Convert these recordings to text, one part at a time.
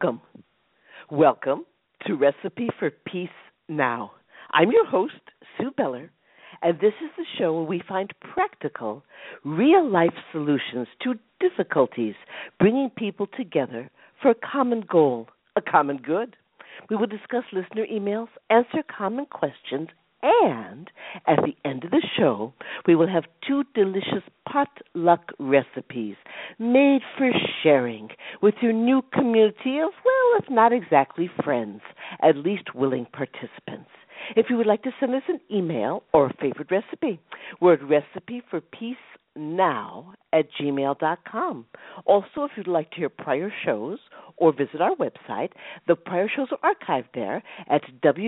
Welcome. Welcome to Recipe for Peace Now. I'm your host, Sue Beller, and this is the show where we find practical, real-life solutions to difficulties, bringing people together for a common goal, a common good. We will discuss listener emails, answer common questions, and at the end of the show, we will have 2 delicious potluck recipes made for sharing with your new community of, well, if not exactly friends, at least willing participants. If you would like to send us an email or a favorite recipe, we're at recipeforpeacenow@gmail.com. Also, if you'd like to hear prior shows or visit our website, the prior shows are archived there at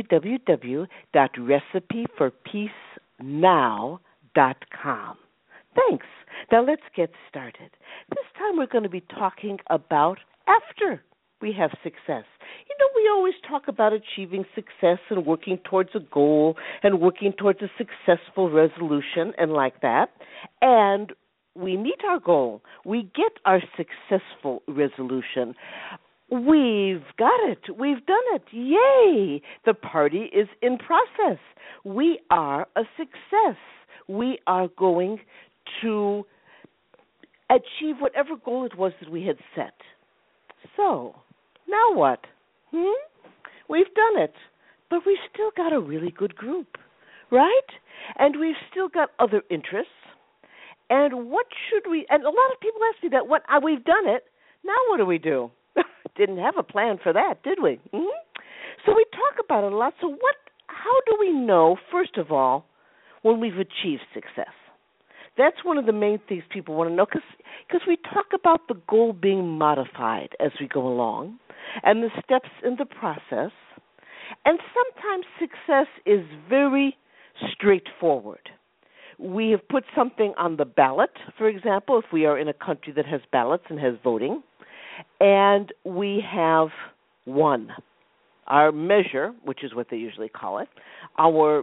www.recipeforpeacenow.com. Thanks. Now let's get started. This time we're going to be talking about after we have success. You know, we always talk about achieving success and working towards a goal and working towards a successful resolution and like that. And we meet our goal. We get our successful resolution. We've got it. We've done it. Yay! The party is in process. We are a success. We are going to achieve whatever goal it was that we had set. So, now what? We've done it, but we've still got a really good group, right? And we've still got other interests. And what should we, and a lot of people ask me that, we've done it, now what do we do? Didn't have a plan for that, did we? So we talk about it a lot. So how do we know, first of all, when we've achieved success? That's one of the main things people want to know, because we talk about the goal being modified as we go along and the steps in the process. And sometimes success is very straightforward. We have put something on the ballot, for example, if we are in a country that has ballots and has voting, and we have won. Our measure, which is what they usually call it, our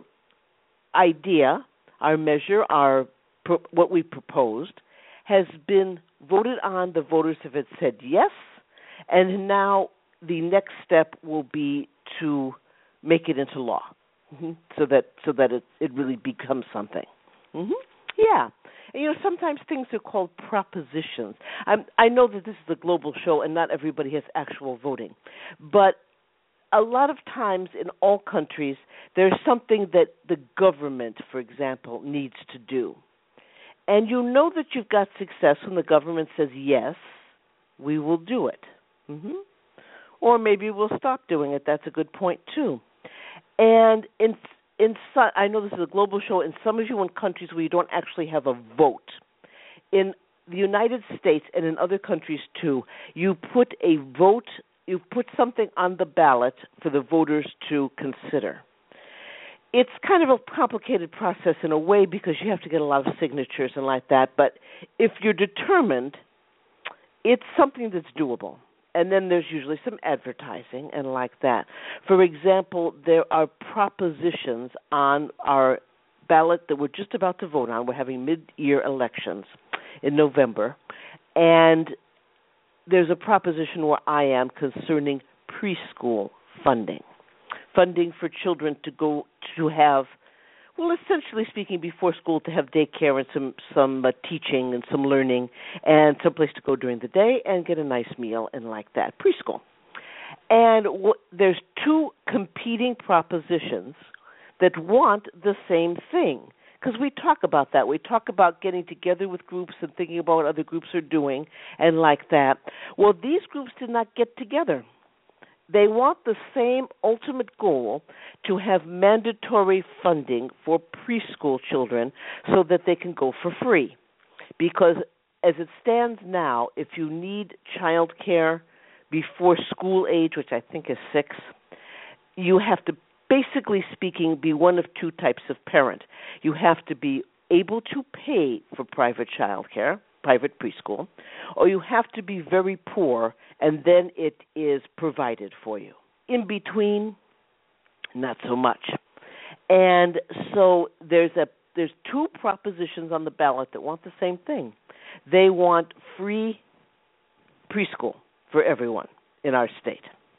idea, our measure, what we proposed, has been voted on. The voters have said yes, and now the next step will be to make it into law, so that it really becomes something. Yeah. And, you know, sometimes things are called propositions. I know that this is a global show and not everybody has actual voting, but a lot of times in all countries there's something that the government, for example, needs to do. And you know that you've got success when the government says, yes, we will do it. Or maybe we'll stop doing it. That's a good point, too. And I know this is a global show. In some of you in countries where you don't actually have a vote, in the United States and in other countries, too, you put a vote, you put something on the ballot for the voters to consider. It's kind of a complicated process in a way because you have to get a lot of signatures and like that. But if you're determined, it's something that's doable. And then there's usually some advertising and like that. For example, there are propositions on our ballot that we're just about to vote on. We're having mid-year elections in November. And there's a proposition where I am concerning preschool funding for children to go to have, well, essentially speaking, before school to have daycare and some teaching and some learning and some place to go during the day and get a nice meal and like that, preschool. And there's 2 competing propositions that want the same thing, because we talk about that. We talk about getting together with groups and thinking about what other groups are doing and like that. Well, these groups did not get together. They want the same ultimate goal, to have mandatory funding for preschool children so that they can go for free. Because as it stands now, if you need child care before school age, which I think is 6, you have to, basically speaking, be one of 2 types of parent. You have to be able to pay for private child care, private preschool, or you have to be very poor, and then it is provided for you. In between, not so much. And so there's 2 propositions on the ballot that want the same thing. They want free preschool for everyone in our state.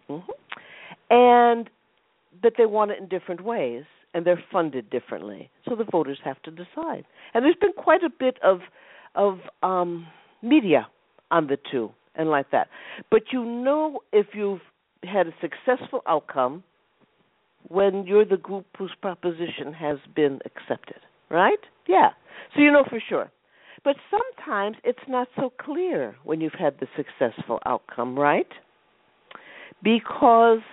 And but they want it in different ways, and they're funded differently. So the voters have to decide. And there's been quite a bit of media on the two and like that. But if you've had a successful outcome when you're the group whose proposition has been accepted, right? Yeah. So you know for sure. But sometimes it's not so clear when you've had the successful outcome, right? Because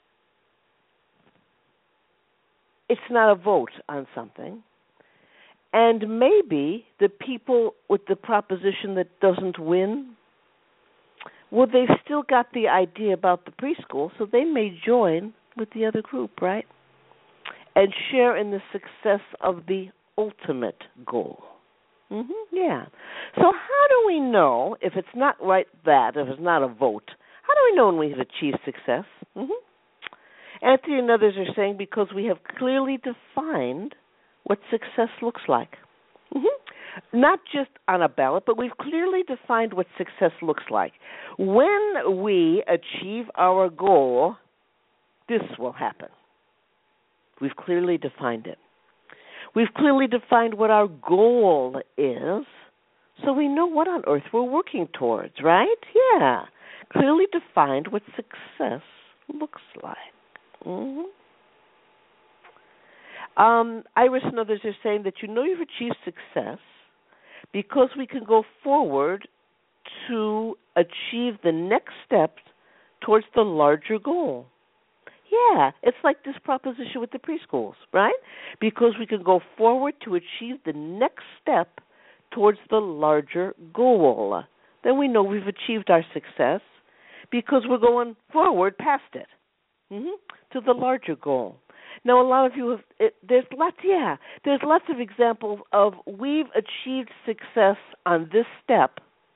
it's not a vote on something. And maybe the people with the proposition that doesn't win, well, they've still got the idea about the preschool, so they may join with the other group, right? And share in the success of the ultimate goal. Yeah. So how do we know if it's not if it's not a vote, how do we know when we have achieved success? Anthony and others are saying because we have clearly defined what success looks like. Not just on a ballot, but we've clearly defined what success looks like. When we achieve our goal, this will happen. We've clearly defined it. We've clearly defined what our goal is, so we know what on earth we're working towards, right? Yeah. Clearly defined what success looks like. Iris and others are saying that you've achieved success because we can go forward to achieve the next step towards the larger goal. Yeah, it's like this proposition with the preschools, right? Because we can go forward to achieve the next step towards the larger goal. Then we know we've achieved our success because we're going forward past it to the larger goal. Now, a lot of you there's lots of examples of we've achieved success on this step.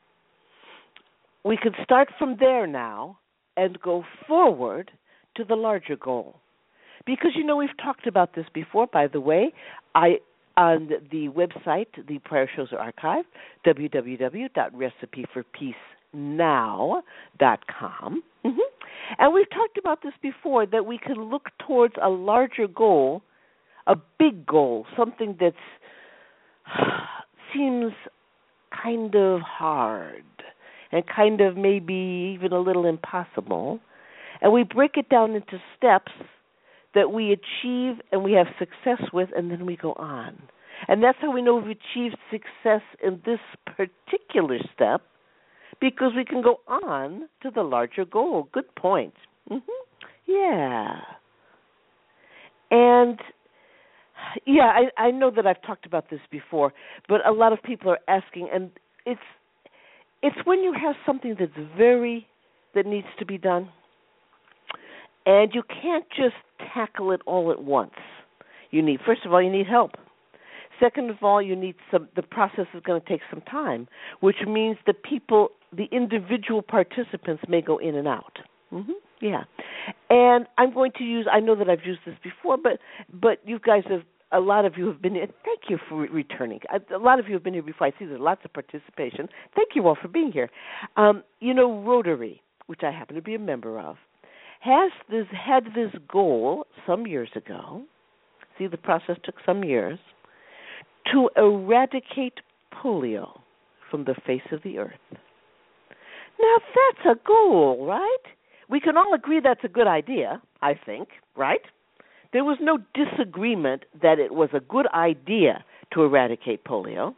We can start from there now and go forward to the larger goal. Because, we've talked about this before, by the way. On the website, the prior shows are archived, www.recipeforpeacenow.com. And we've talked about this before, that we can look towards a larger goal, a big goal, something that seems kind of hard and kind of maybe even a little impossible. And we break it down into steps that we achieve and we have success with, and then we go on. And that's how we know we've achieved success in this particular step, because we can go on to the larger goal. Good point. Yeah. And, I know that I've talked about this before, but a lot of people are asking, and it's when you have something that needs to be done, and you can't just tackle it all at once. First of all, you need help. Second of all, the process is going to take some time, which means the individual participants may go in and out. Yeah. And I'm going to I know that I've used this before, but you guys a lot of you have been here. Thank you for returning. A lot of you have been here before. I see there's lots of participation. Thank you all for being here. Rotary, which I happen to be a member of, had this goal some years ago. See, the process took some years, to eradicate polio from the face of the earth. Now, that's a goal, right? We can all agree that's a good idea, I think, right? There was no disagreement that it was a good idea to eradicate polio.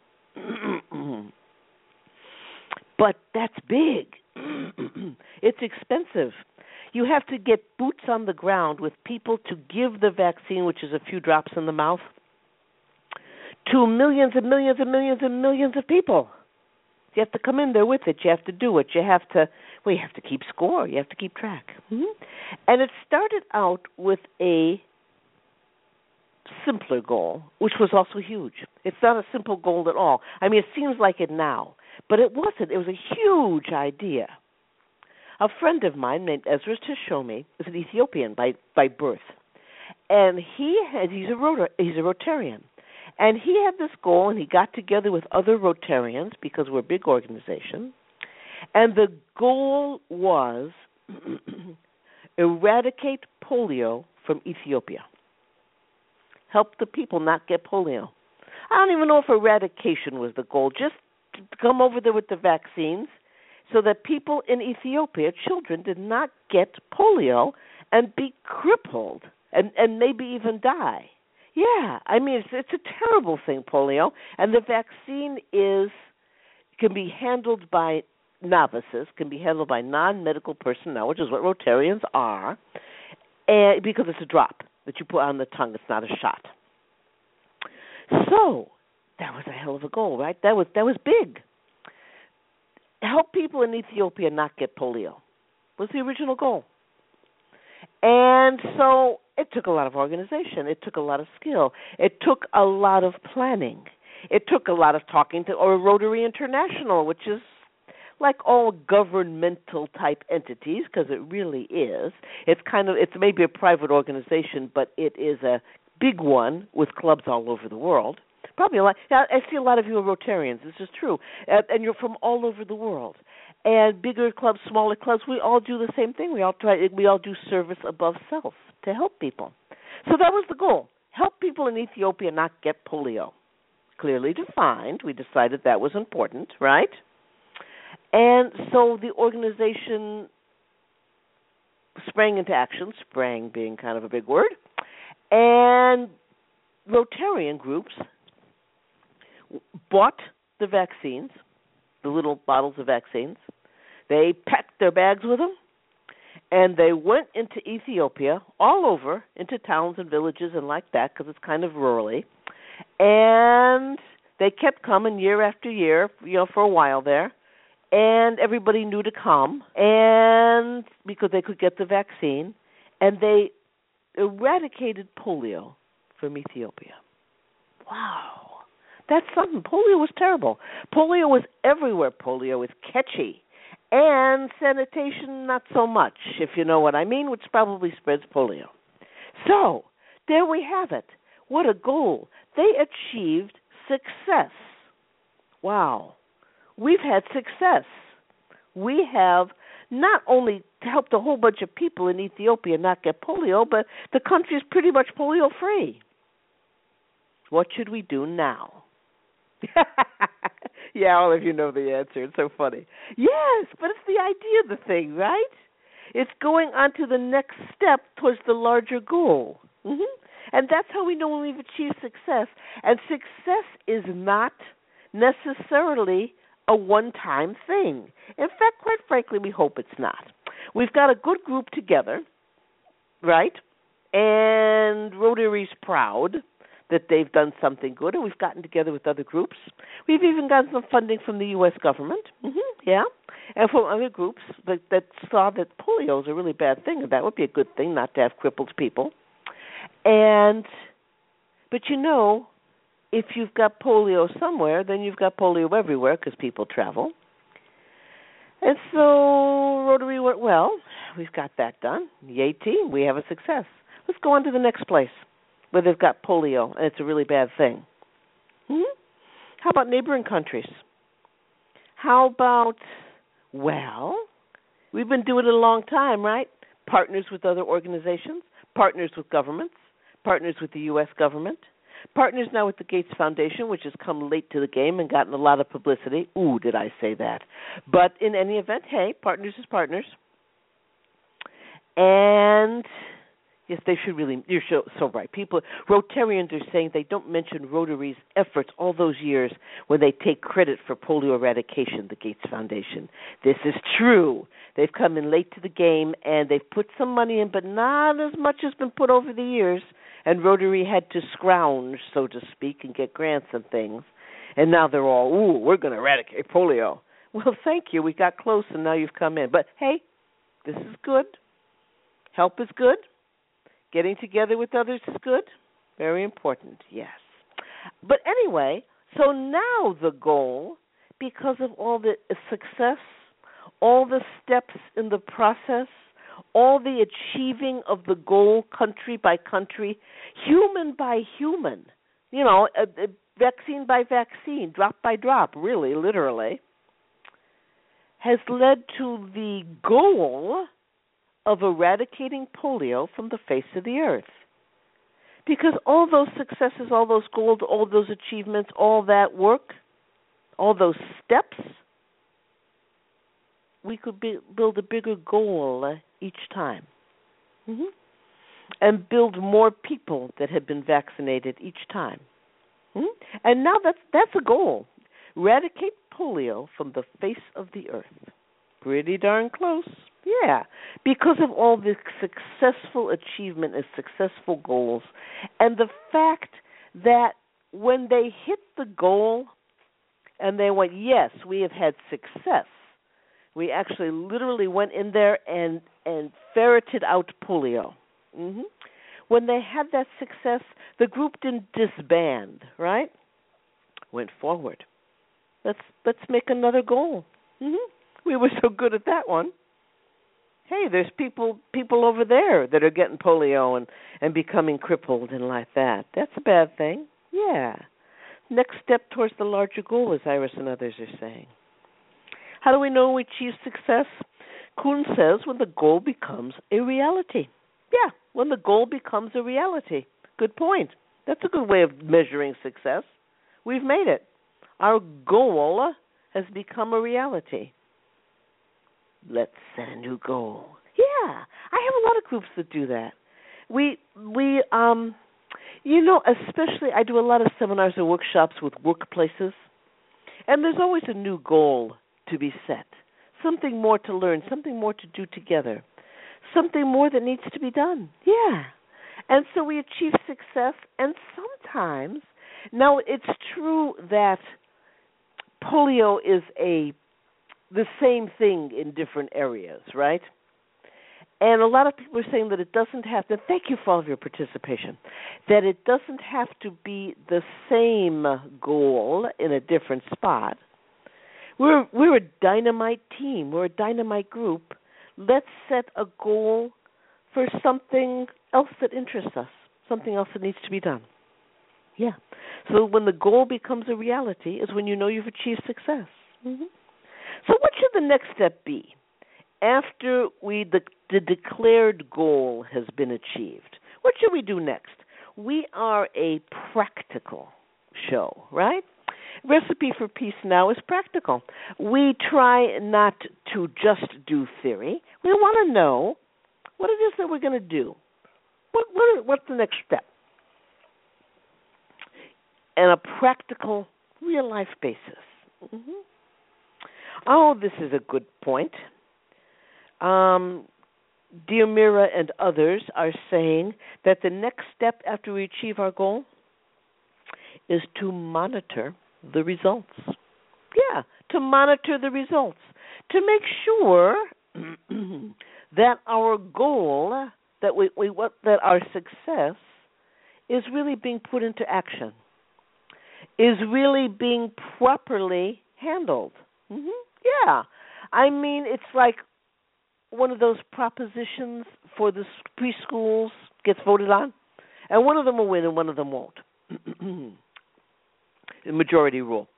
But that's big. It's expensive. You have to get boots on the ground with people to give the vaccine, which is a few drops in the mouth, to millions and millions and millions and millions of people. You have to come in there with it. You have to do it. You have to keep score. You have to keep track. And it started out with a simpler goal, which was also huge. It's not a simple goal at all. I mean, it seems like it now, but it wasn't. It was a huge idea. A friend of mine named Ezra Tashomi is an Ethiopian by birth, and he's a Rotarian. And he had this goal, and he got together with other Rotarians because we're a big organization. And the goal was Eradicate polio from Ethiopia. Help the people not get polio. I don't even know if eradication was the goal, just to come over there with the vaccines so that people in Ethiopia, children, did not get polio and be crippled and maybe even die. Yeah, I mean, it's a terrible thing, polio, and the vaccine can be handled by novices, can be handled by non-medical personnel, which is what Rotarians are, and because it's a drop that you put on the tongue. It's not a shot. So that was a hell of a goal, right? That was big. Help people in Ethiopia not get polio was the original goal. And so it took a lot of organization. It took a lot of skill. It took a lot of planning. It took a lot of talking to Rotary International, which is like all governmental type entities, because it really is. It's maybe a private organization, but it is a big one with clubs all over the world. Probably a lot. I see a lot of you are Rotarians. This is true, and you're from all over the world. And bigger clubs, smaller clubs, we all do the same thing. We all do service above self to help people. So that was the goal: help people in Ethiopia not get polio. Clearly defined. We decided that was important, right? And so the organization sprang into action, sprang being kind of a big word, and Rotarian groups bought the vaccines, the little bottles of vaccines. They packed their bags with them, and they went into Ethiopia, all over, into towns and villages and like that, because it's kind of rurally, and they kept coming year after year, for a while there, and everybody knew to come, and because they could get the vaccine, and they eradicated polio from Ethiopia. Wow. That's something. Polio was terrible. Polio was everywhere. Polio is catchy. And sanitation, not so much, if you know what I mean, which probably spreads polio. So, there we have it. What a goal. They achieved success. Wow. We've had success. We have not only helped a whole bunch of people in Ethiopia not get polio, but the country is pretty much polio-free. What should we do now? Yeah, all of you know the answer. It's so funny. Yes, but it's the idea of the thing, right? It's going on to the next step towards the larger goal. Mm-hmm. And that's how we know when we've achieved success. And success is not necessarily a one-time thing. In fact, quite frankly, we hope it's not. We've got a good group together, right? And Rotary's proud that they've done something good, and we've gotten together with other groups. We've even gotten some funding from the U.S. government, yeah, and from other groups that saw that polio is a really bad thing, and that would be a good thing not to have crippled people. But if you've got polio somewhere, then you've got polio everywhere because people travel. And so Rotary went, well, we've got that done. Yay team, we have a success. Let's go on to the next place where they've got polio, and it's a really bad thing. How about neighboring countries? How about, we've been doing it a long time, right? Partners with other organizations, partners with governments, partners with the U.S. government, partners now with the Gates Foundation, which has come late to the game and gotten a lot of publicity. Ooh, did I say that? But in any event, hey, partners is partners. And yes, they should really, you're so right. Rotarians are saying they don't mention Rotary's efforts all those years when they take credit for polio eradication, the Gates Foundation. This is true. They've come in late to the game, and they've put some money in, but not as much has been put over the years. And Rotary had to scrounge, so to speak, and get grants and things. And now they're all, we're going to eradicate polio. Well, thank you. We got close, and now you've come in. But, hey, this is good. Help is good. Getting together with others is good. Very important, yes. But anyway, so now the goal, because of all the success, all the steps in the process, all the achieving of the goal country by country, human by human, vaccine by vaccine, drop by drop, really, literally, has led to the goal of eradicating polio from the face of the earth. Because all those successes, all those goals, all those achievements, all that work, all those steps, we could build a bigger goal each time. And build more people that have been vaccinated each time. And now that's a goal. Eradicate polio from the face of the earth. Pretty darn close. Yeah, because of all the successful achievement and successful goals, and the fact that when they hit the goal and they went, yes, we have had success, we actually literally went in there and ferreted out polio. When they had that success, the group didn't disband, right? Went forward. Let's make another goal. We were so good at that one. Hey, there's people over there that are getting polio and becoming crippled and like that. That's a bad thing. Yeah. Next step towards the larger goal, as Iris and others are saying. How do we know we achieve success? Kuhn says when the goal becomes a reality. Yeah, when the goal becomes a reality. Good point. That's a good way of measuring success. We've made it. Our goal has become a reality. Let's set a new goal. Yeah, I have a lot of groups that do that. We especially I do a lot of seminars and workshops with workplaces, and there's always a new goal to be set, something more to learn, something more to do together, something more that needs to be done. Yeah, and so we achieve success, and sometimes, now it's true that polio is the same thing in different areas, right? And a lot of people are saying that it doesn't have to, thank you for all of your participation, that it doesn't have to be the same goal in a different spot. We're a dynamite team. We're a dynamite group. Let's set a goal for something else that interests us, something else that needs to be done. Yeah. So when the goal becomes a reality is when you know you've achieved success. So what should the next step be after the declared goal has been achieved? What should we do next? We are a practical show, right? Recipe for Peace Now is practical. We try not to just do theory. We want to know what it is that we're going to do. What's the next step? And a practical, real-life basis. Oh, this is a good point. Dear Mira and others are saying that the next step after we achieve our goal is to monitor the results. Yeah, to monitor the results. To make sure that our goal, that our success is really being put into action, is really being properly handled. Yeah. I mean, it's like one of those propositions for the preschools gets voted on, and one of them will win and one of them won't. The majority rule.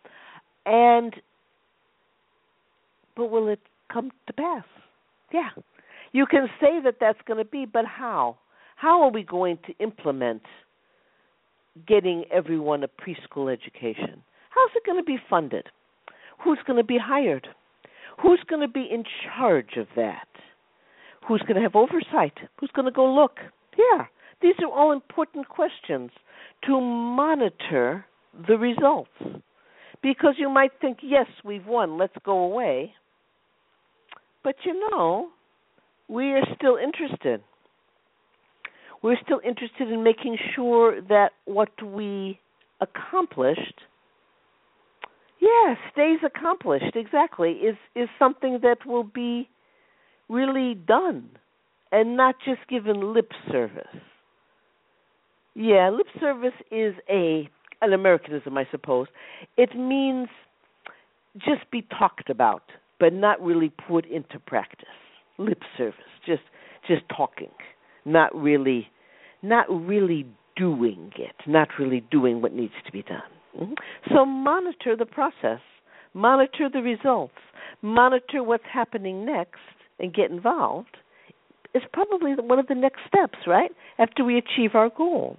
But will it come to pass? Yeah. You can say that that's going to be, but how? How are we going to implement getting everyone a preschool education? How's it going to be funded? Who's going to be hired? Who's going to be in charge of that? Who's going to have oversight? Who's going to go look? Yeah, these are all important questions to monitor the results. Because you might think, yes, we've won, let's go away. But we are still interested. We're still interested in making sure that what we accomplished, stays accomplished, exactly, is something that will be really done and not just given lip service. Yeah, lip service is an Americanism, I suppose. It means just be talked about, but not really put into practice. Lip service, just talking, not really doing it, not really doing what needs to be done. So monitor the process, monitor the results, monitor what's happening next, and get involved, is probably one of the next steps, right? After we achieve our goal.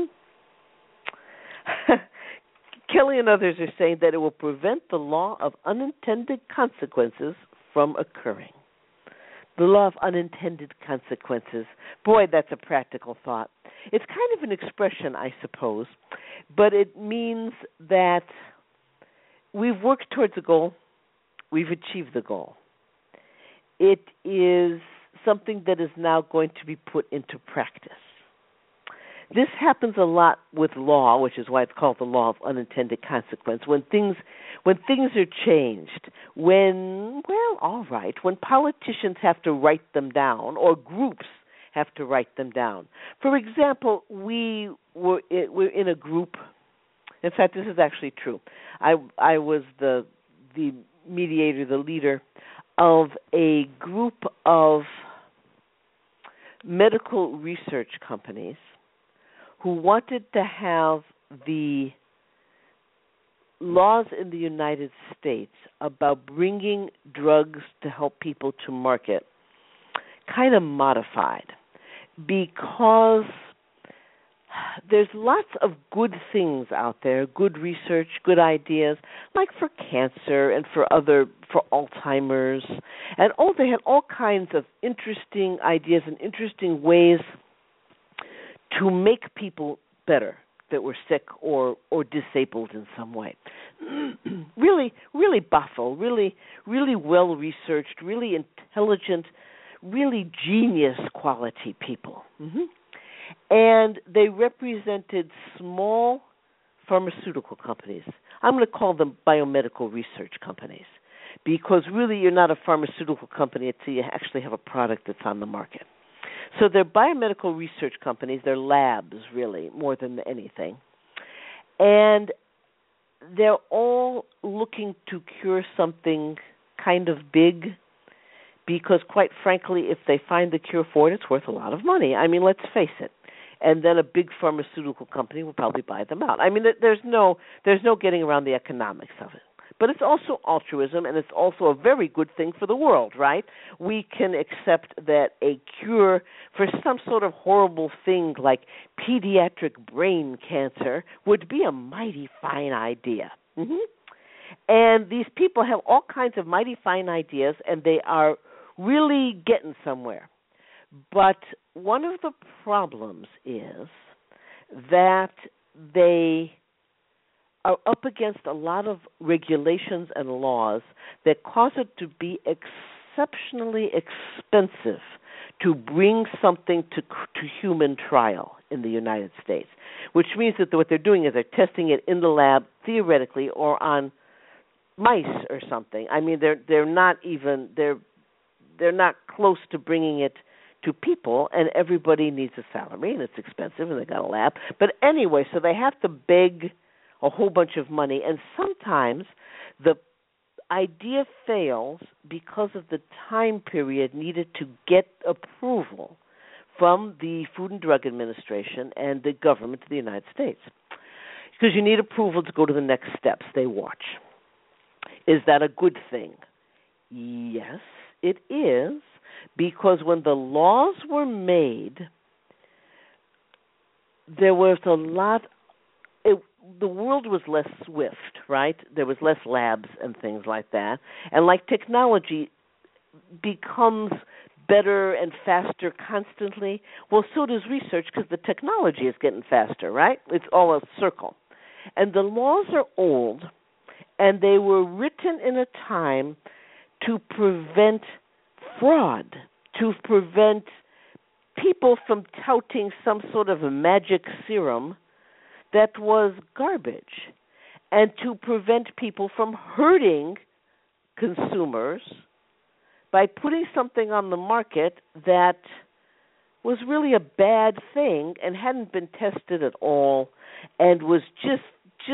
Kelly and others are saying that it will prevent the law of unintended consequences from occurring. The law of unintended consequences. Boy, that's a practical thought. It's kind of an expression, I suppose, but it means that we've worked towards a goal, we've achieved the goal. It is something that is now going to be put into practice. This happens a lot with law, which is why it's called the law of unintended consequence. When things are changed, when politicians have to write them down, or groups have to write them down. For example, we're in a group. In fact, this is actually true. I was the mediator, the leader of a group of medical research companies who wanted to have the laws in the United States about bringing drugs to help people to market kind of modified, because there's lots of good things out there, good research, good ideas, like for cancer and for Alzheimer's, and they had all kinds of interesting ideas and interesting ways to make people better that were sick or disabled in some way. Really, really buffo, really, really well researched, really intelligent, really genius quality people. And they represented small pharmaceutical companies. I'm going to call them biomedical research companies, because really you're not a pharmaceutical company until you actually have a product that's on the market. So they're biomedical research companies. They're labs, really, more than anything. And they're all looking to cure something kind of big, because, quite frankly, if they find the cure for it, it's worth a lot of money. I mean, let's face it. And then a big pharmaceutical company will probably buy them out. I mean, there's no getting around the economics of it. But it's also altruism, and it's also a very good thing for the world, right? We can accept that a cure for some sort of horrible thing like pediatric brain cancer would be a mighty fine idea. And these people have all kinds of mighty fine ideas, and they are really getting somewhere. But one of the problems is that they are up against a lot of regulations and laws that cause it to be exceptionally expensive to bring something to human trial in the United States, which means that what they're doing is they're testing it in the lab, theoretically, or on mice or something. I mean, they're not close to bringing it to people, and everybody needs a salary, and it's expensive, and they got a lab. But anyway, so they have to beg a whole bunch of money, and sometimes the idea fails because of the time period needed to get approval from the Food and Drug Administration and the government of the United States. Because you need approval to go to the next steps they watch. Is that a good thing? Yes, it is, because when the laws were made, there was a lot. The world was less swift, right? There was less labs and things like that. And like technology becomes better and faster constantly, well, so does research, because the technology is getting faster, right? It's all a circle. And the laws are old, and they were written in a time to prevent fraud, to prevent people from touting some sort of a magic serum that was garbage, and to prevent people from hurting consumers by putting something on the market that was really a bad thing and hadn't been tested at all and was just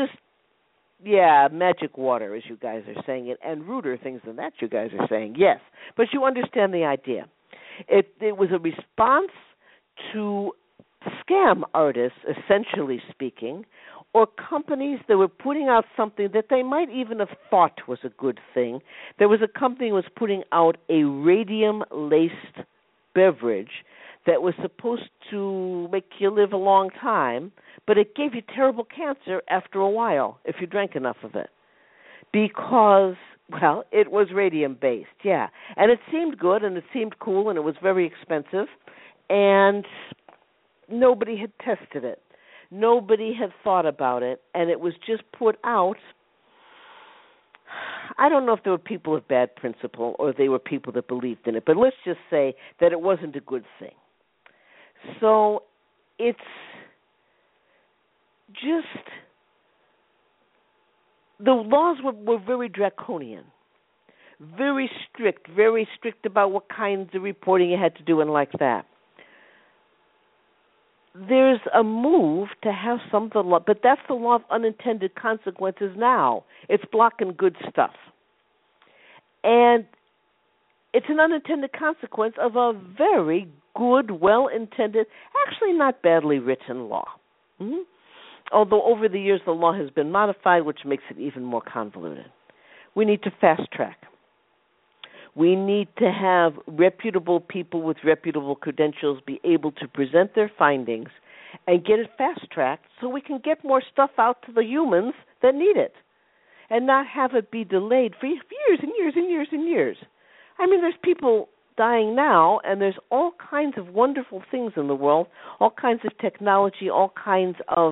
magic water, as you guys are saying it, and ruder things than that, you guys are saying. Yes, but you understand the idea. It was a response to scam artists, essentially speaking, or companies that were putting out something that they might even have thought was a good thing. There was a company that was putting out a radium-laced beverage that was supposed to make you live a long time, but it gave you terrible cancer after a while if you drank enough of it. Because, well, it was radium-based, yeah. And it seemed good, and it seemed cool, and it was very expensive, and nobody had tested it. Nobody had thought about it, and it was just put out. I don't know if there were people of bad principle or they were people that believed in it, but let's just say that it wasn't a good thing. So it's just, the laws were very draconian, very strict about what kinds of reporting you had to do and like that. There's a move to have some of the law, but that's the law of unintended consequences now. It's blocking good stuff. And it's an unintended consequence of a very good, well-intended, actually not badly written law. Mm-hmm. Although over the years the law has been modified, which makes it even more convoluted. We need to fast track. We need to have reputable people with reputable credentials be able to present their findings and get it fast-tracked so we can get more stuff out to the humans that need it and not have it be delayed for years and years and years and years. I mean, there's people dying now, and there's all kinds of wonderful things in the world, all kinds of technology, all kinds of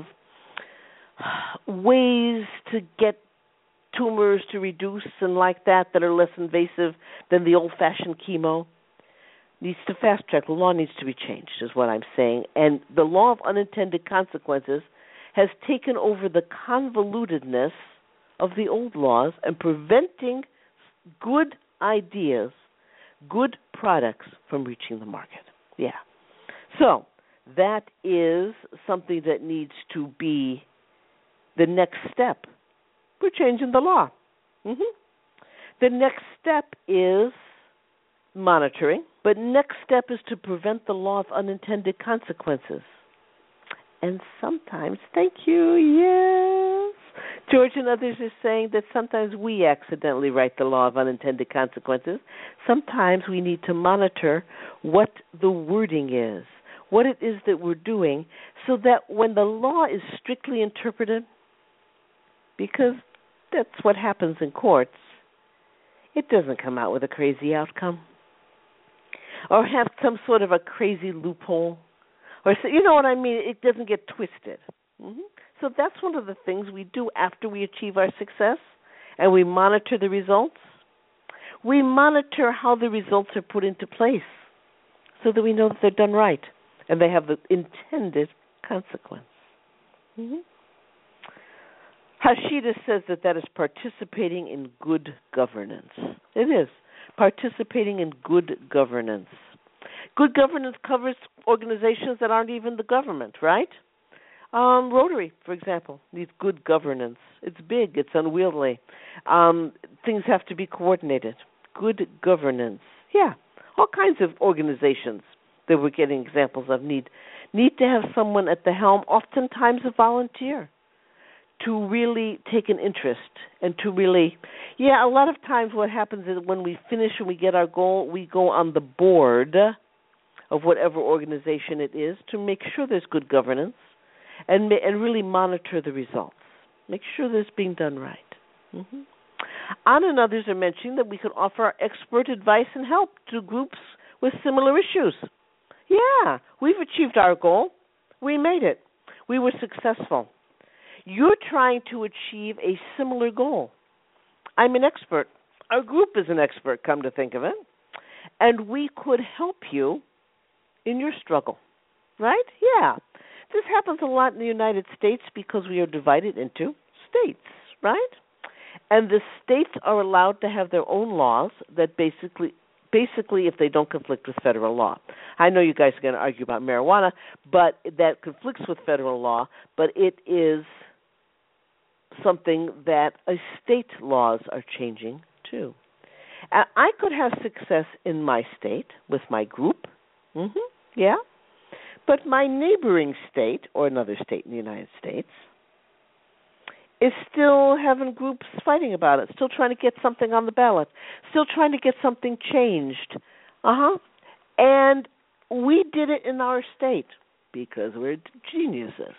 ways to get tumors to reduce and like that are less invasive than the old-fashioned chemo. Needs to fast-track. The law needs to be changed, is what I'm saying. And the law of unintended consequences has taken over the convolutedness of the old laws and preventing good ideas, good products from reaching the market. Yeah. So that is something that needs to be the next step. We're changing the law. Mm-hmm. The next step is monitoring, but next step is to prevent the law of unintended consequences. And sometimes, thank you, yes, George and others are saying that sometimes we accidentally write the law of unintended consequences. Sometimes we need to monitor what the wording is, what it is that we're doing, so that when the law is strictly interpreted, because that's what happens in courts, it doesn't come out with a crazy outcome or have some sort of a crazy loophole. Or, you know what I mean? It doesn't get twisted. Mm-hmm. So that's one of the things we do after we achieve our success and we monitor the results. We monitor how the results are put into place so that we know that they're done right and they have the intended consequence. Mm-hmm. Hashida says that is participating in good governance. It is. Participating in good governance. Good governance covers organizations that aren't even the government, right? Rotary, for example, needs good governance. It's big. It's unwieldy. Things have to be coordinated. Good governance. Yeah. All kinds of organizations that we're getting examples of need to have someone at the helm, oftentimes a volunteer, to really take an interest and to really, a lot of times what happens is when we finish and we get our goal, we go on the board of whatever organization it is to make sure there's good governance and really monitor the results. Make sure that it's being done right. Mm-hmm. Anna and others are mentioning that we could offer our expert advice and help to groups with similar issues. Yeah, we've achieved our goal. We made it. We were successful. You're trying to achieve a similar goal. I'm an expert. Our group is an expert, come to think of it. And we could help you in your struggle, right? Yeah. This happens a lot in the United States because we are divided into states, right? And the states are allowed to have their own laws that basically if they don't conflict with federal law. I know you guys are going to argue about marijuana, but that conflicts with federal law, but it is something that state laws are changing too. I could have success in my state with my group, but my neighboring state or another state in the United States is still having groups fighting about it, still trying to get something on the ballot, still trying to get something changed. And we did it in our state because we're geniuses.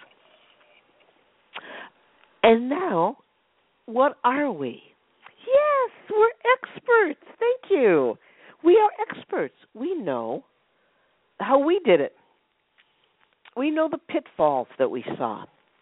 And now, what are we? Yes, we're experts. Thank you. We are experts. We know how we did it. We know the pitfalls that we saw.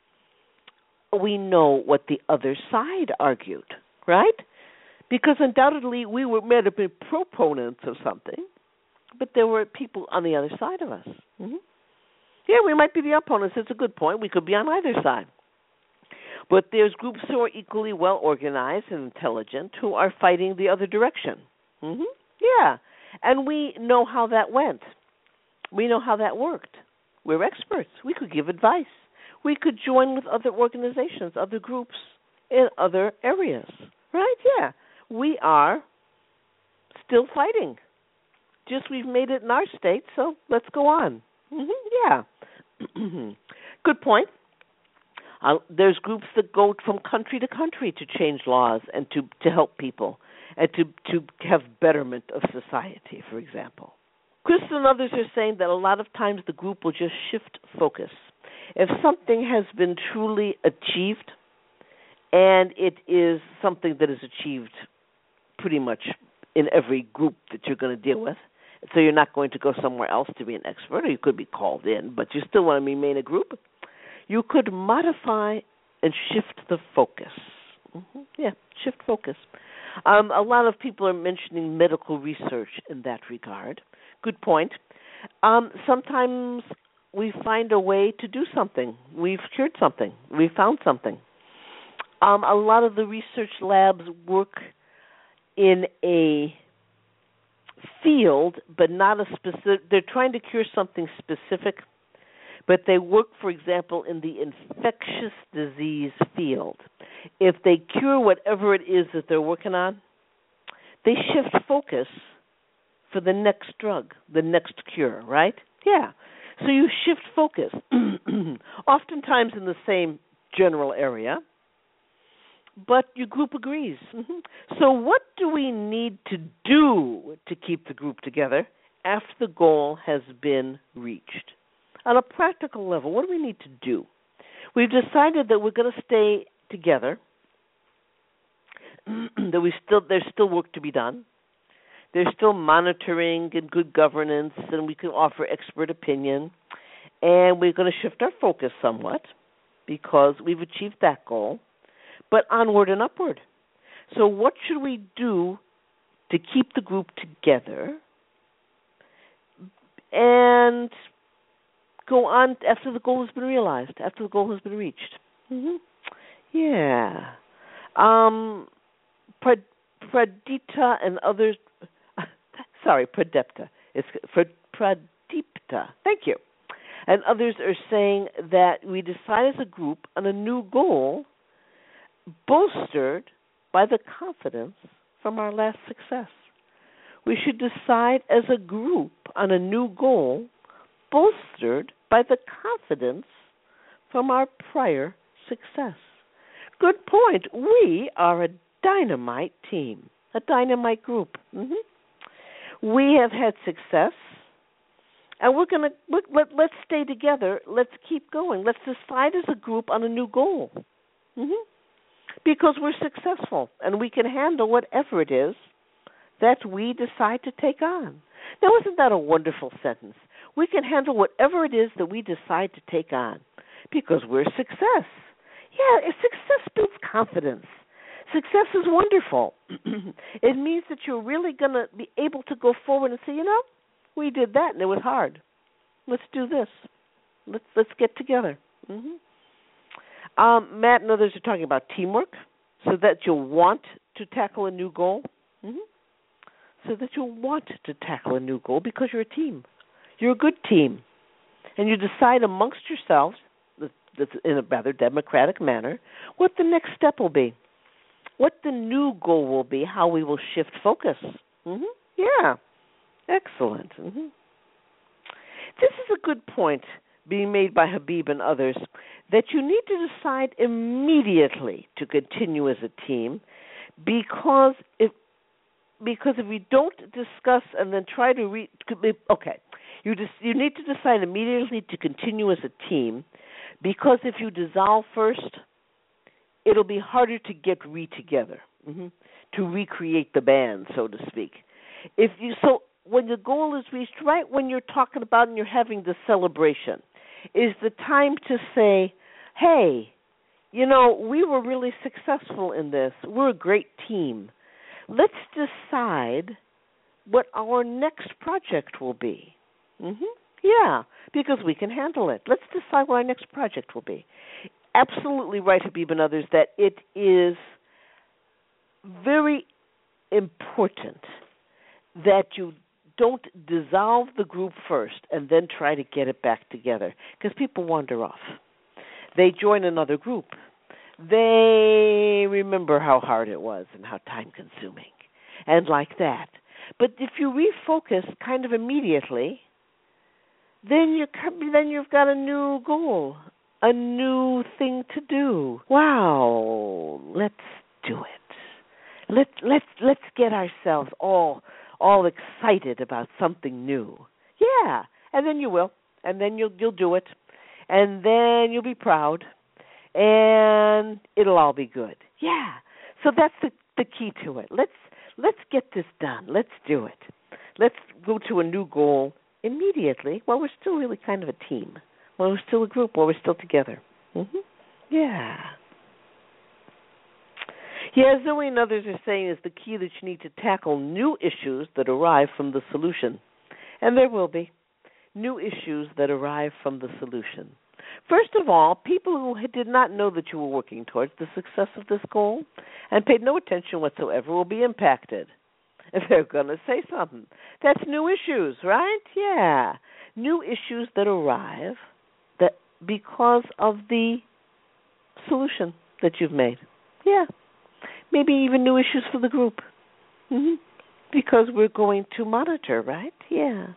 We know what the other side argued, right? Because undoubtedly we might have been proponents of something, but there were people on the other side of us. Mm-hmm. Yeah, we might be the opponents. It's a good point. We could be on either side. But there's groups who are equally well organized and intelligent who are fighting the other direction. Mm-hmm. Yeah, and we know how that went. We know how that worked. We're experts. We could give advice. We could join with other organizations, other groups in other areas. Right? Yeah. We are still fighting. Just we've made it in our state, so let's go on. Mm-hmm. Yeah. Good point. There's groups that go from country to country to change laws and to help people and to have betterment of society, for example. Chris and others are saying that a lot of times the group will just shift focus. If something has been truly achieved, and it is something that is achieved pretty much in every group that you're going to deal with, so you're not going to go somewhere else to be an expert, or you could be called in, but you still want to remain a group, you could modify and shift the focus. Mm-hmm. Yeah, shift focus. A lot of people are mentioning medical research in that regard. Good point. Sometimes we find a way to do something. We've cured something. We found something. A lot of the research labs work in a field, but not a specific. They're trying to cure something specific, but they work, for example, in the infectious disease field. If they cure whatever it is that they're working on, they shift focus for the next drug, the next cure, right? Yeah. So you shift focus, oftentimes in the same general area, but your group agrees. Mm-hmm. So what do we need to do to keep the group together after the goal has been reached? On a practical level, what do we need to do? We've decided that we're going to stay together, that there's still work to be done. There's still monitoring and good governance, and we can offer expert opinion. And we're going to shift our focus somewhat because we've achieved that goal, but onward and upward. So what should we do to keep the group together and go on after the goal has been realized, after the goal has been reached? Mm-hmm. Yeah. Pradipta and others... Sorry, Pradipta. It's Pradipta. Thank you. And others are saying that we decide as a group on a new goal bolstered by the confidence from our last success. We should decide as a group on a new goal bolstered by the confidence from our prior success. Good point. We are a dynamite team, a dynamite group. Mm-hmm. We have had success, and let's stay together. Let's keep going. Let's decide as a group on a new goal. Mm-hmm. Because we're successful, and we can handle whatever it is that we decide to take on. Now, isn't that a wonderful sentence? We can handle whatever it is that we decide to take on because we're a success. Yeah, success builds confidence. Success is wonderful. It means that you're really going to be able to go forward and say, we did that and it was hard. Let's do this. Let's get together. Mm-hmm. Matt and others are talking about teamwork, so that you'll want to tackle a new goal. Mm-hmm. So that you'll want to tackle a new goal because you're a team. You're a good team. And you decide amongst yourselves, in a rather democratic manner, what the next step will be. What the new goal will be, how we will shift focus. Mm-hmm. Yeah, excellent. Mm-hmm. This is a good point being made by Habib and others, that you need to decide immediately to continue as a team, because because if we don't discuss and then try to you need to decide immediately to continue as a team, because if you dissolve first, it'll be harder to get together, to recreate the band, so to speak. So when the goal is reached, right when you're talking about and you're having the celebration, is the time to say, hey, we were really successful in this. We're a great team. Let's decide what our next project will be. Yeah, because we can handle it. Let's decide what our next project will be. Absolutely right, Habib and others, that it is very important that you don't dissolve the group first and then try to get it back together, because people wander off. They join another group. They remember how hard it was and how time-consuming, and like that. But if you refocus kind of immediately, then you've got a new goal, a new thing to do. Wow, let's do it. Let's get ourselves all excited about something new. Yeah, and then you will, and then you'll do it, and then you'll be proud, and it'll all be good. Yeah. So that's the key to it. Let's get this done. Let's do it. Let's go to a new goal immediately while we're still really kind of a team, while we're still a group, while we're still together. Yeah. Yeah, Zoe and others are saying is the key that you need to tackle new issues that arise from the solution. And there will be new issues that arise from the solution. First of all, people who did not know that you were working towards the success of this goal and paid no attention whatsoever will be impacted. If they're going to say something. That's new issues, right? Yeah. New issues that arrive because of the solution that you've made. Yeah. Maybe even new issues for the group. Because we're going to monitor, right? Yeah.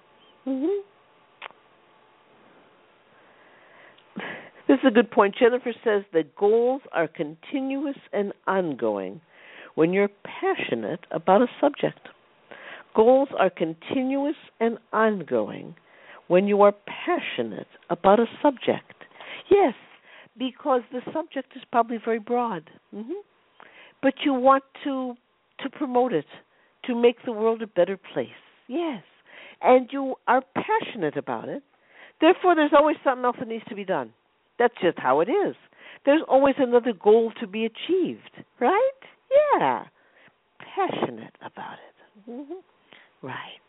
This is a good point. Jennifer says that goals are continuous and ongoing when you're passionate about a subject. Goals are continuous and ongoing when you are passionate about a subject. Yes, because the subject is probably very broad. But you want to promote it, to make the world a better place. Yes. And you are passionate about it. Therefore, there's always something else that needs to be done. That's just how it is. There's always another goal to be achieved, right? Yeah. Passionate about it. Right.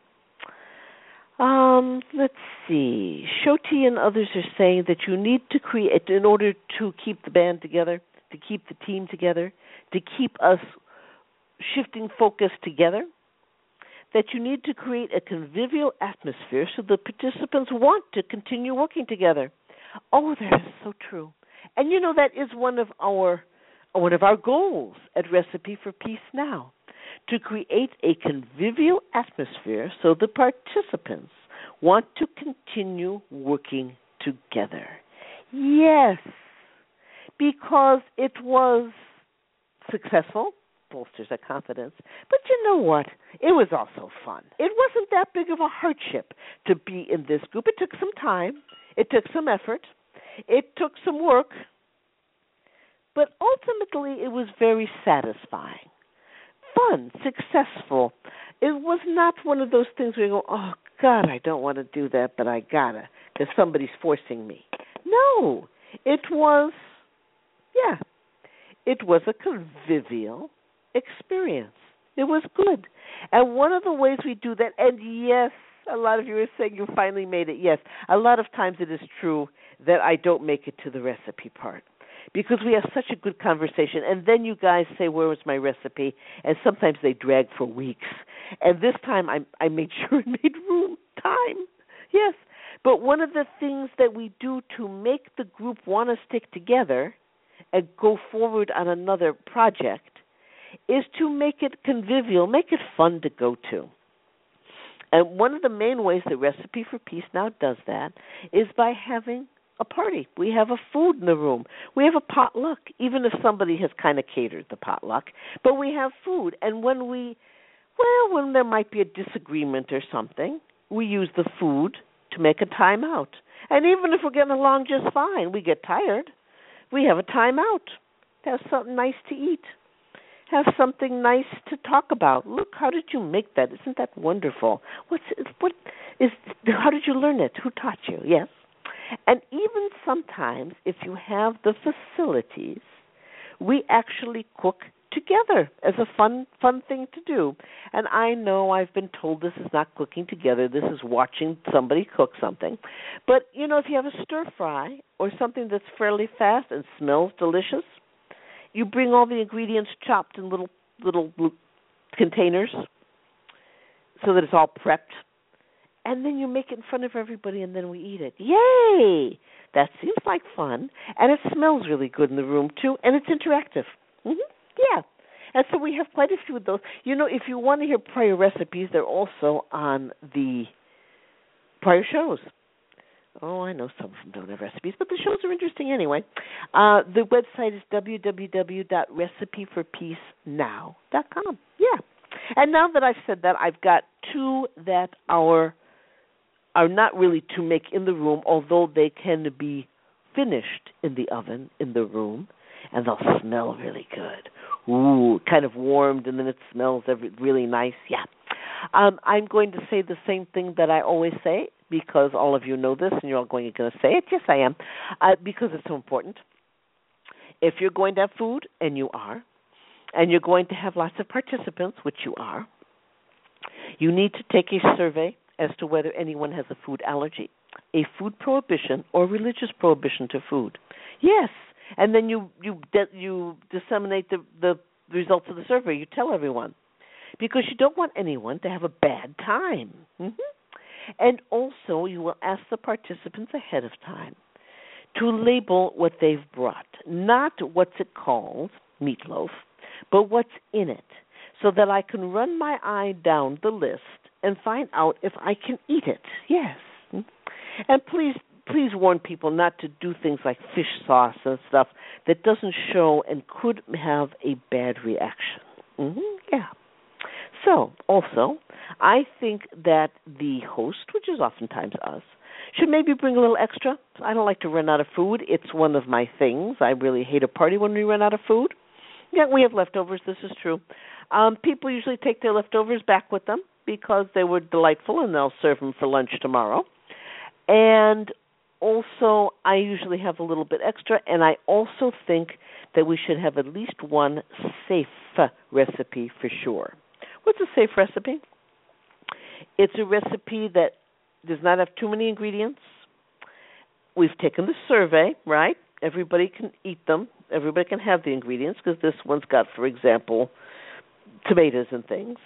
Let's see. Shoti and others are saying that you need to create, in order to keep the band together, to keep the team together, to keep us shifting focus together, that you need to create a convivial atmosphere so the participants want to continue working together. Oh, that is so true. And that is one of our goals at Recipe for Peace Now, to create a convivial atmosphere so the participants want to continue working together. Yes, because it was successful, bolsters our confidence. But you know what? It was also fun. It wasn't that big of a hardship to be in this group. It took some time. It took some effort. It took some work. But ultimately, it was very satisfying. Fun, successful. It was not one of those things where you go, oh, God, I don't want to do that, but I gotta, because somebody's forcing me. No, it was a convivial experience. It was good. And one of the ways we do that, and yes, a lot of you are saying you finally made it. Yes, a lot of times it is true that I don't make it to the recipe part, because we have such a good conversation, and then you guys say, where was my recipe? And sometimes they drag for weeks. And this time I made sure it made time. Yes. But one of the things that we do to make the group want to stick together and go forward on another project is to make it convivial, make it fun to go to. And one of the main ways the Recipe for Peace Now does that is by having a party. We have a food in the room. We have a potluck, even if somebody has kind of catered the potluck. But we have food. And when we Well, when there might be a disagreement or something, we use the food to make a timeout. And even if we're getting along just fine, we get tired, we have a timeout. Have something nice to eat. Have something nice to talk about. Look, how did you make that? Isn't that wonderful? How did you learn it? Who taught you? Yes. And even sometimes, if you have the facilities, we actually cook together as a fun thing to do. And I know I've been told this is not cooking together, this is watching somebody cook something. But, if you have a stir fry or something that's fairly fast and smells delicious, you bring all the ingredients chopped in little containers so that it's all prepped. And then you make it in front of everybody, and then we eat it. Yay! That seems like fun, and it smells really good in the room, too, and it's interactive. Yeah. And so we have quite a few of those. If you want to hear prior recipes, they're also on the prior shows. Oh, I know some of them don't have recipes, but the shows are interesting anyway. The website is www.recipeforpeacenow.com. Yeah. And now that I've said that, I've got two that are not really to make in the room, although they can be finished in the oven in the room, and they'll smell really good. Ooh, kind of warmed, and then it smells really nice. Yeah. I'm going to say the same thing that I always say, because all of you know this, and you're all going to say it. Yes, I am, because it's so important. If you're going to have food, and you are, and you're going to have lots of participants, which you are, you need to take a survey as to whether anyone has a food allergy, a food prohibition, or religious prohibition to food. Yes, and then you disseminate the results of the survey. You tell everyone, because you don't want anyone to have a bad time. And also, you will ask the participants ahead of time to label what they've brought, not what's it called, meatloaf, but what's in it, so that I can run my eye down the list and find out if I can eat it. Yes. And please warn people not to do things like fish sauce and stuff that doesn't show and could have a bad reaction. Yeah. So, also, I think that the host, which is oftentimes us, should maybe bring a little extra. I don't like to run out of food. It's one of my things. I really hate a party when we run out of food. Yeah, we have leftovers. This is true. People usually take their leftovers back with them because they were delightful, and they'll serve them for lunch tomorrow. And also, I usually have a little bit extra, and I also think that we should have at least one safe recipe for sure. What's a safe recipe? It's a recipe that does not have too many ingredients. We've taken the survey, right? Everybody can eat them. Everybody can have the ingredients, because this one's got, for example, tomatoes and things.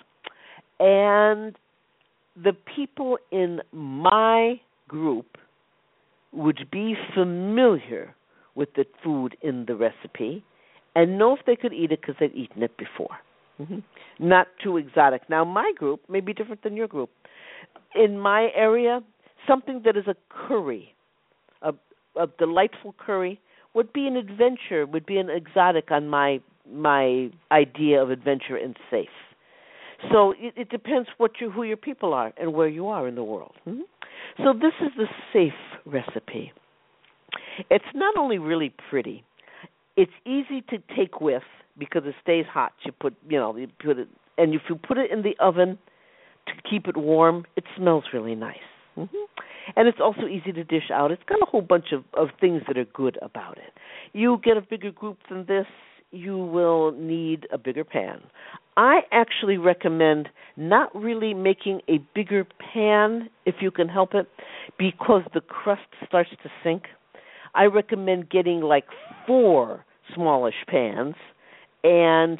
And the people in my group would be familiar with the food in the recipe and know if they could eat it because they'd eaten it before. Not too exotic. Now, my group may be different than your group. In my area, something that is a curry, a delightful curry, would be an adventure, would be an exotic on my idea of adventure and safe. So it depends who your people are and where you are in the world. So this is the safe recipe. It's not only really pretty, it's easy to take with because it stays hot. You put it, and if you put it in the oven to keep it warm, it smells really nice. And it's also easy to dish out. It's got a whole bunch of things that are good about it. You get a bigger group than this, you will need a bigger pan. I actually recommend not really making a bigger pan if you can help it, because the crust starts to sink. I recommend getting like 4 smallish pans and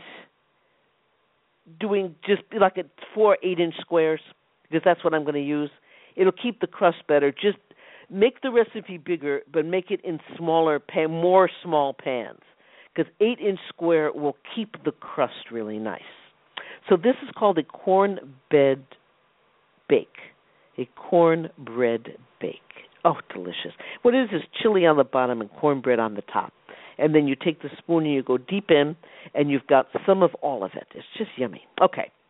doing just like 4 8-inch squares, because that's what I'm going to use. It'll keep the crust better. Just make the recipe bigger, but make it in more small pans, because 8-inch square will keep the crust really nice. So this is called a cornbread bake. A cornbread bake. Oh, delicious. What it is chili on the bottom and cornbread on the top. And then you take the spoon and you go deep in, and you've got some of all of it. It's just yummy. Okay.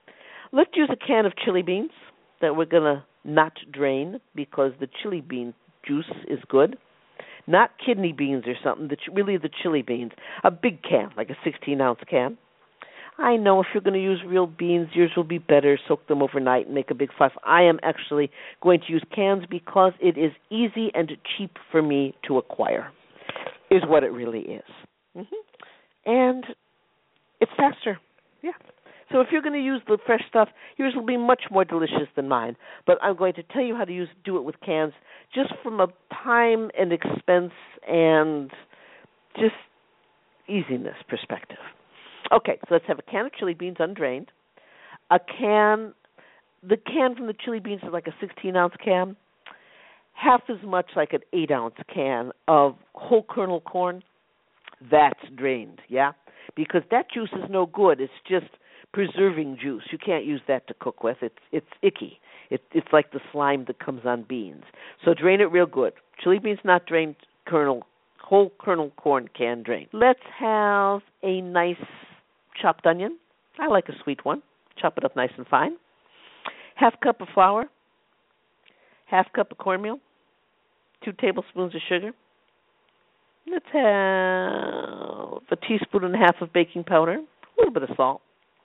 Let's use a can of chili beans that we're going to not drain because the chili bean juice is good. Not kidney beans or something, really the chili beans. A big can, like a 16-ounce can. I know if you're going to use real beans, yours will be better. Soak them overnight and make a big fuss. I am actually going to use cans because it is easy and cheap for me to acquire, is what it really is. And it's faster. Yeah. So if you're going to use the fresh stuff, yours will be much more delicious than mine. But I'm going to tell you how to do it with cans just from a time and expense and just easiness perspective. Okay, so let's have a can of chili beans undrained. The can from the chili beans is like a 16-ounce can. Half as much like an 8-ounce can of whole kernel corn. That's drained, yeah? Because that juice is no good. It's just preserving juice. You can't use that to cook with. It's icky. It's like the slime that comes on beans. So drain it real good. Chili beans not drained, whole kernel corn can drain. Let's have a nice chopped onion. I like a sweet one. Chop it up nice and fine. Half cup of flour. Half cup of cornmeal. 2 tablespoons of sugar. Let's have a teaspoon and a half of baking powder. A little bit of salt.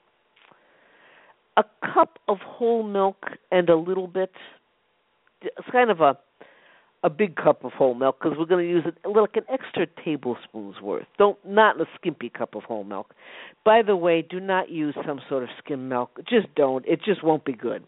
A cup of whole milk and a little bit, it's kind of a big cup of whole milk because we're going to use it like an extra tablespoon's worth. Not a skimpy cup of whole milk. By the way, do not use some sort of skim milk. Just don't. It just won't be good.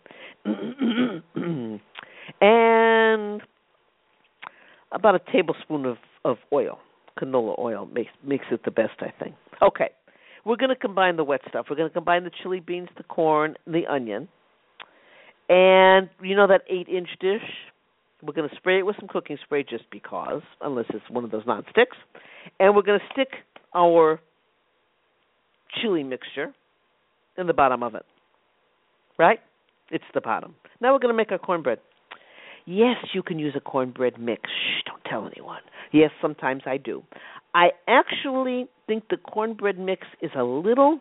And about a tablespoon of oil, canola oil, makes it the best, I think. Okay. We're going to combine the wet stuff. We're going to combine the chili beans, the corn, the onion. And you know that 8-inch dish? We're going to spray it with some cooking spray just because, unless it's one of those non-sticks. And we're going to stick our chili mixture in the bottom of it. Right? It's the bottom. Now we're going to make our cornbread. Yes, you can use a cornbread mix. Shh, don't tell anyone. Yes, sometimes I do. I actually think the cornbread mix is a little,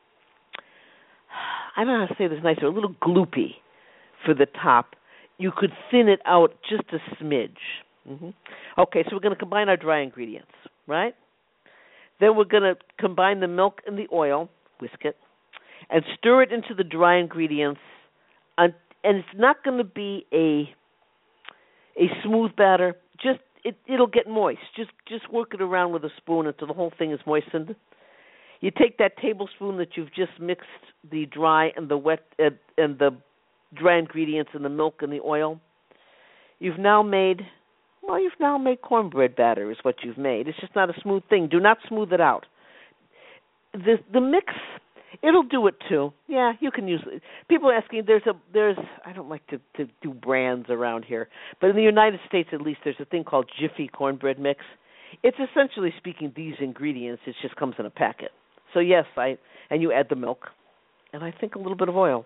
I don't know how to say this nicer, a little gloopy for the top. You could thin it out just a smidge. Okay, so we're going to combine our dry ingredients, right? Then we're going to combine the milk and the oil, whisk it, and stir it into the dry ingredients. And it's not going to be a smooth batter. Just it'll get moist. Just work it around with a spoon until the whole thing is moistened. You take that tablespoon that you've just mixed the dry and the wet and the dry ingredients and the milk and the oil. You've now made cornbread batter is what you've made. It's just not a smooth thing. Do not smooth it out. The mix, it'll do it too. Yeah, you can use it. People are asking, there's I don't like to do brands around here, but in the United States at least there's a thing called Jiffy cornbread mix. It's essentially speaking these ingredients. It just comes in a packet. So yes, and you add the milk, and I think a little bit of oil.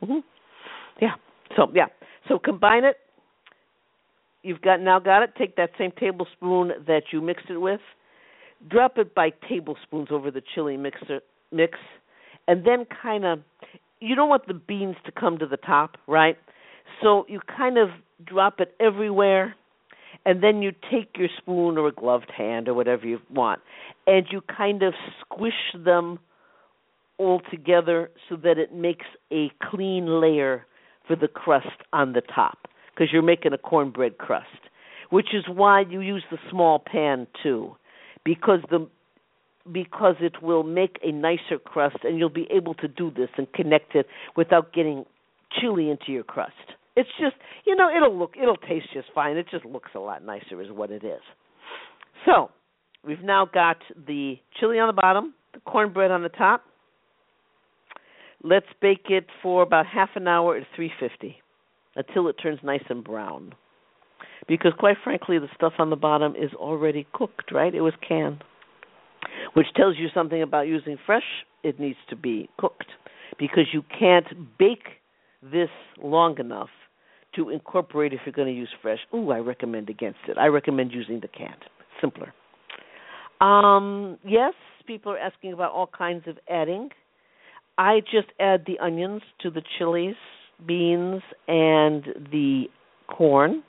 So combine it. You've now got it. Take that same tablespoon that you mixed it with, drop it by tablespoons over the chili mix, and then you don't want the beans to come to the top, right? So you kind of drop it everywhere, and then you take your spoon or a gloved hand or whatever you want, and you kind of squish them all together so that it makes a clean layer for the crust on the top, because you're making a cornbread crust, which is why you use the small pan too, because it will make a nicer crust, and you'll be able to do this and connect it without getting chili into your crust. It's just, it'll taste just fine. It just looks a lot nicer is what it is. So we've now got the chili on the bottom, the cornbread on the top. Let's bake it for about half an hour at 350 until it turns nice and brown. Because quite frankly, the stuff on the bottom is already cooked, right? It was canned, which tells you something about using fresh. It needs to be cooked because you can't bake this long enough to incorporate if you're going to use fresh. I recommend against it. I recommend using the canned. Simpler. Yes, people are asking about all kinds of adding. I just add the onions to the chilies, beans, and the corn.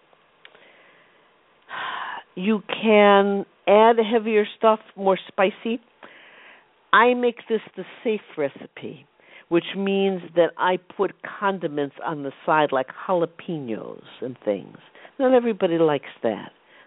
You can add heavier stuff, more spicy. I make this the safe recipe, which means that I put condiments on the side like jalapenos and things. Not everybody likes that.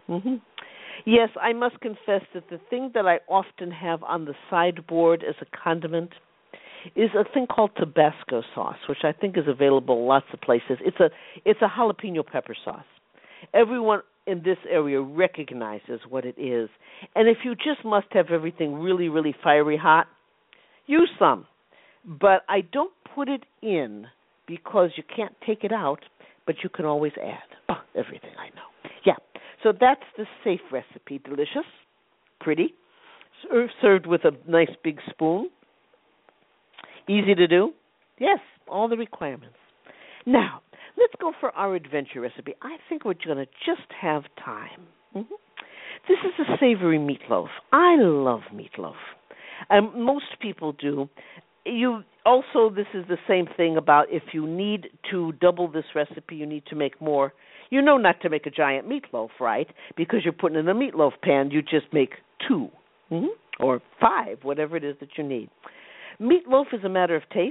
Yes, I must confess that the thing that I often have on the sideboard as a condiment is a thing called Tabasco sauce, which I think is available in lots of places. It's a jalapeno pepper sauce. Everyone in this area recognizes what it is. And if you just must have everything really, really fiery hot, use some. But I don't put it in because you can't take it out, but you can always add everything I know. Yeah, so that's the safe recipe. Delicious, pretty, served with a nice big spoon. Easy to do. Yes, all the requirements. Now, let's go for our adventure recipe. I think we're going to just have time. This is a savory meatloaf. I love meatloaf. Most people do. This is the same thing about if you need to double this recipe, you need to make more. You know not to make a giant meatloaf, right? Because you're putting in a meatloaf pan, you just make 2 or 5, whatever it is that you need. Meatloaf is a matter of taste.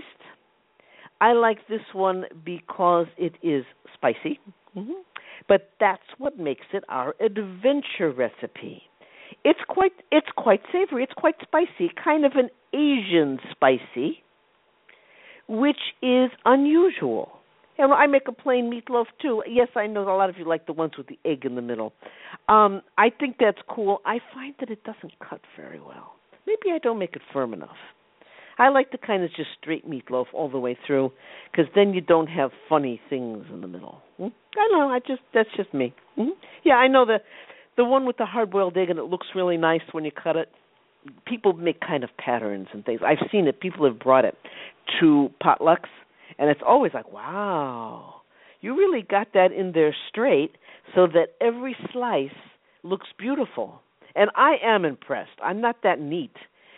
I like this one because it is spicy, but that's what makes it our adventure recipe. It's quite savory. It's quite spicy, kind of an Asian spicy, which is unusual. And I make a plain meatloaf too. Yes, I know a lot of you like the ones with the egg in the middle. I think that's cool. I find that it doesn't cut very well. Maybe I don't make it firm enough. I like the kind of just straight meatloaf all the way through, because then you don't have funny things in the middle. I don't know. That's just me. Yeah, I know the one with the hard-boiled egg and it looks really nice when you cut it. People make kind of patterns and things. I've seen it. People have brought it to potlucks, and it's always like, wow, you really got that in there straight so that every slice looks beautiful. And I am impressed. I'm not that neat.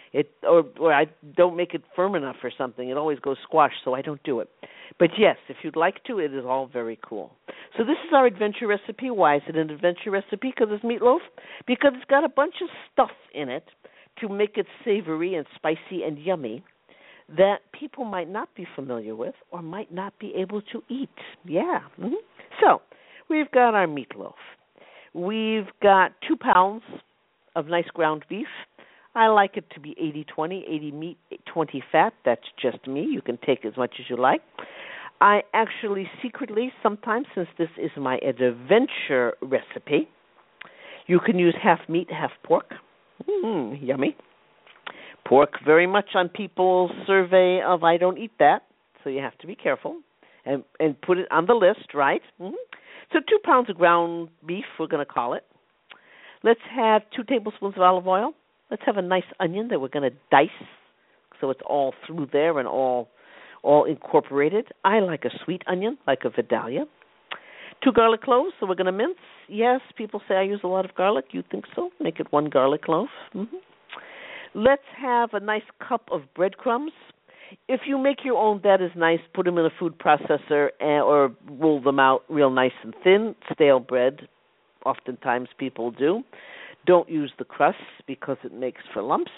Or I don't make it firm enough or something. It always goes squash, so I don't do it. But yes, if you'd like to, it is all very cool. So this is our adventure recipe. Why is it an adventure recipe? Because it's meatloaf? Because it's got a bunch of stuff in it to make it savory and spicy and yummy that people might not be familiar with or might not be able to eat. Yeah. So we've got our meatloaf. We've got 2 pounds of nice ground beef. I like it to be 80-20, 80 meat, 20 fat. That's just me. You can take as much as you like. I actually secretly, sometimes, since this is my adventure recipe, you can use half meat, half pork. Yummy. Pork very much on people's survey of I don't eat that, so you have to be careful and put it on the list, right? So 2 pounds of ground beef, we're going to call it. Let's have 2 tablespoons of olive oil. Let's have a nice onion that we're going to dice so it's all through there and all incorporated. I like a sweet onion, like a Vidalia. 2 garlic cloves, so we're going to mince. Yes, people say I use a lot of garlic. You think so? Make it 1 garlic clove. Let's have a nice cup of breadcrumbs. If you make your own, that is nice. Put them in a food processor or roll them out real nice and thin. Stale bread, oftentimes people do. Don't use the crust because it makes for lumps.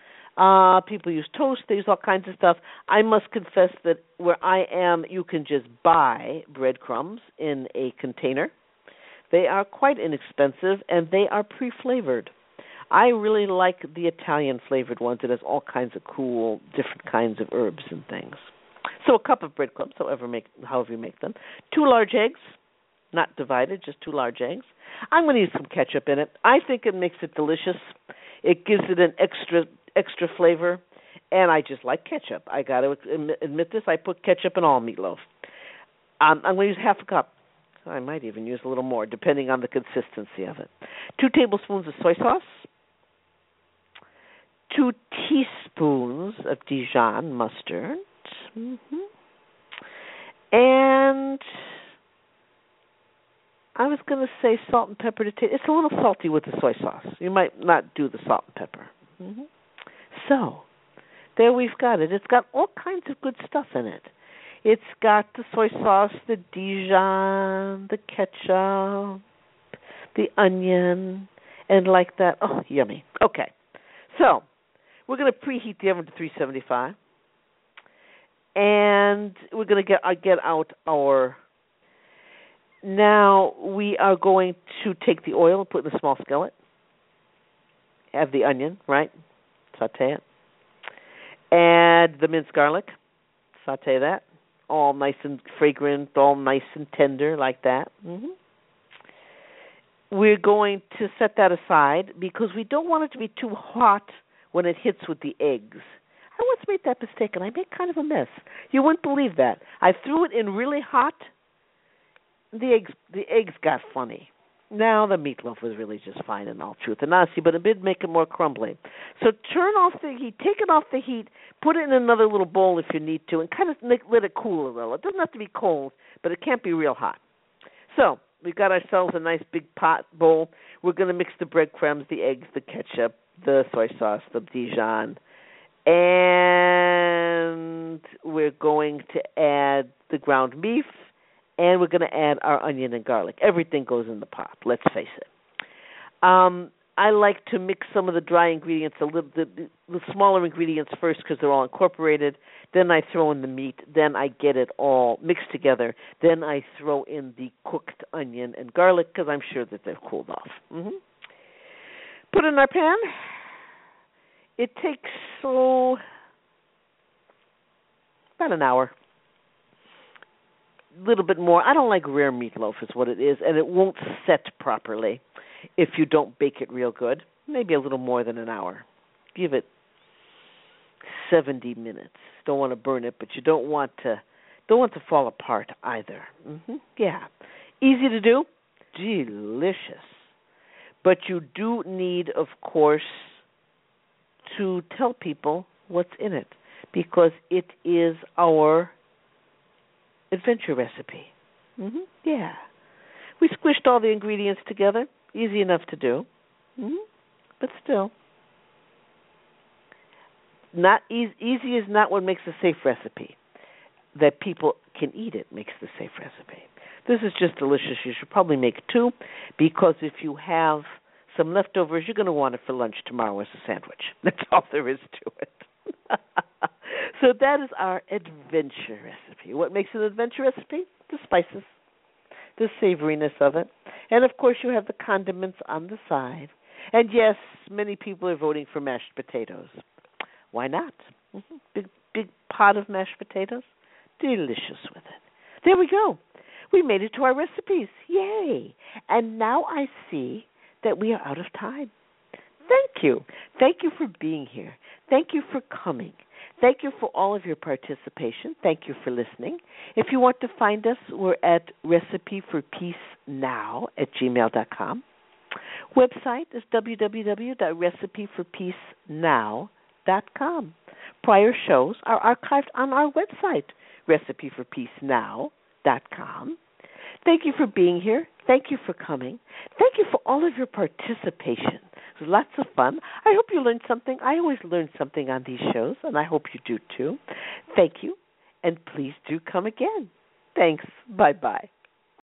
People use toast. They use all kinds of stuff. I must confess that where I am, you can just buy breadcrumbs in a container. They are quite inexpensive, and they are pre-flavored. I really like the Italian-flavored ones. It has all kinds of cool, different kinds of herbs and things. So a cup of breadcrumbs, however you make them. 2 large eggs, not divided, just 2 large eggs. I'm going to use some ketchup in it. I think it makes it delicious. It gives it an extra flavor, and I just like ketchup. I got to admit this. I put ketchup in all meatloaf. I'm going to use half a cup. I might even use a little more, depending on the consistency of it. 2 tablespoons of soy sauce. 2 teaspoons of Dijon mustard. And I was going to say salt and pepper to taste. It's a little salty with the soy sauce. You might not do the salt and pepper. So There we've got it. It's got all kinds of good stuff in it. It's got the soy sauce, the Dijon, the ketchup, the onion, and like that. Oh, yummy. Okay. So, we're going to preheat the oven to 375. And we're going to get out our... Now, we are going to take the oil and put it in a small skillet. Add the onion, right? Saute it. Add the minced garlic. Saute that. All nice and fragrant, all nice and tender like that. We're going to set that aside because we don't want it to be too hot when it hits with the eggs. I once made that mistake, and I made kind of a mess. You wouldn't believe that. I threw it in really hot. The eggs got funny. Now the meatloaf was really just fine in all truth and honesty, but it did make it more crumbly. So turn off the heat, take it off the heat, put it in another little bowl if you need to, and kind of let it cool a little. It doesn't have to be cold, but it can't be real hot. So we've got ourselves a nice big pot bowl. We're going to mix the breadcrumbs, the eggs, the ketchup, the soy sauce, the Dijon, and we're going to add the ground beef. And we're going to add our onion and garlic. Everything goes in the pot, let's face it. I like to mix some of the dry ingredients, the smaller ingredients first because they're all incorporated. Then I throw in the meat. Then I get it all mixed together. Then I throw in the cooked onion and garlic because I'm sure that they've cooled off. Put it in our pan. It takes, about an hour. Little bit more. I don't like rare meatloaf is what it is, and it won't set properly if you don't bake it real good. Maybe a little more than an hour. Give it 70 minutes. Don't want to burn it, but you don't want to fall apart either. Yeah. Easy to do, delicious. But you do need, of course, to tell people what's in it because it is our adventure recipe. Yeah. We squished all the ingredients together. Easy enough to do. But still. Not easy is not what makes a safe recipe. That people can eat it makes the safe recipe. This is just delicious. You should probably make 2 because if you have some leftovers, you're going to want it for lunch tomorrow as a sandwich. That's all there is to it. So that is our adventure recipe. What makes an adventure recipe? The spices, the savoriness of it. And, of course, you have the condiments on the side. And, yes, many people are voting for mashed potatoes. Why not? Big pot of mashed potatoes. Delicious with it. There we go. We made it to our recipes. Yay. And now I see that we are out of time. Thank you. Thank you for being here. Thank you for coming. Thank you for all of your participation. Thank you for listening. If you want to find us, we're at recipeforpeacenow@gmail.com. Website is www.recipeforpeacenow.com. Prior shows are archived on our website, recipeforpeacenow.com. Thank you for being here. Thank you for coming. Thank you for all of your participation. It was lots of fun. I hope you learned something. I always learn something on these shows, and I hope you do too. Thank you, and please do come again. Thanks. Bye-bye.